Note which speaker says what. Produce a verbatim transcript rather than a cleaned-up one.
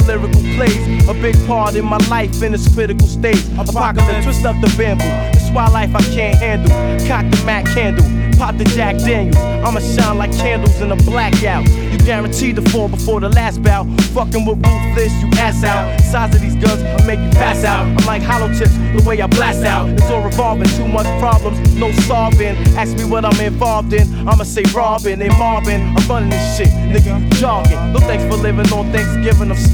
Speaker 1: lyrical plays a big part in my life in this critical stage. Apocalypse, twist up the bamboo. This wild life I can't handle. Cock the Mac candle, pop the Jack Daniels. I'ma shine like candles in a blackout. You guaranteed to fall before the last bout. Fucking with ruthless, you ass out. Size of these guns will make you pass out. I'm like hollow tips, the way I blast out. It's all revolving, too much problems, no solving. Ask me what I'm involved in, I'ma say robbing and mobbing. I'm running this shit, nigga, you jogging. No thanks for living on Thanksgiving, I'm